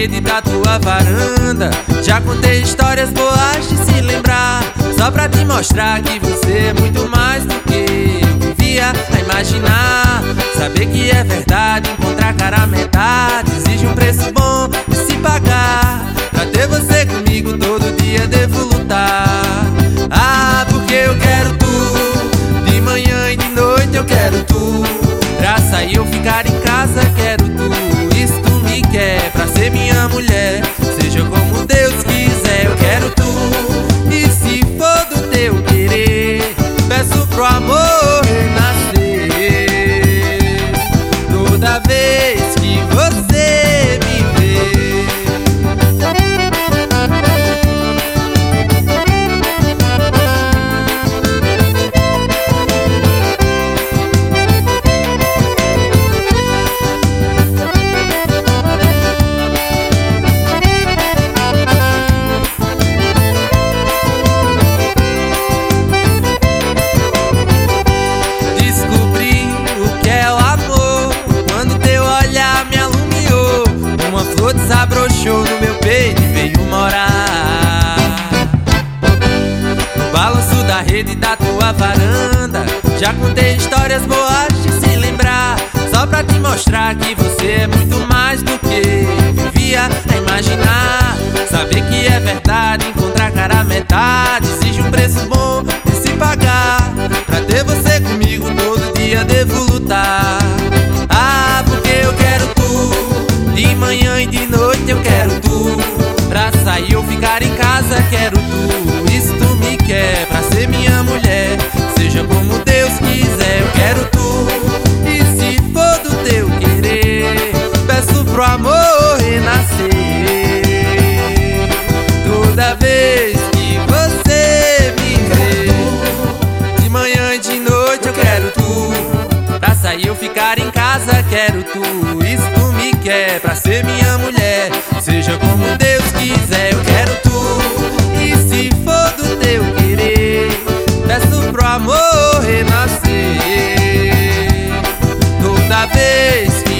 rede da tua varanda. Já contei histórias boas de se lembrar, só pra te mostrar que você é muito mais do que eu vivia a imaginar. Saber que é verdade, encontrar cara a metade exige um preço bom de se pagar. Pra ter você comigo todo dia devo lutar. Ah, porque eu quero tu, de manhã e de noite eu quero tu. Pra sair ou ficar em casa quero tu. Isso tu me quer pra ser minha mulher, seja como Deus quiser. Eu quero tu, e se for do teu querer, peço pro amor renascer. Toda vez que você me vê, desabrochou no meu peito e veio morar no balanço da rede da tua varanda. Já contei histórias boas de se lembrar, só pra te mostrar que você é muito mais do que eu vivia a imaginar. Saber que é verdade, encontrar cara a metade exige um preço bom de se pagar. Pra ter você comigo todo dia devo lutar. Ah, porque eu quero tu, de manhã e de noite eu quero tu. Pra sair ou ficar em casa quero tu. Isso tu me quer pra ser minha mulher, seja como Deus quiser. Eu quero tu, e se for do teu querer, peço pro amor renascer. Toda vez que você me vê, de manhã e de noite eu quero tu. Pra sair ou ficar em casa quero tu. Isso tu me quer pra ser minha mulher, seja como Deus quiser. Eu quero tu, e se for do teu querer, peço pro amor renascer. Toda vez que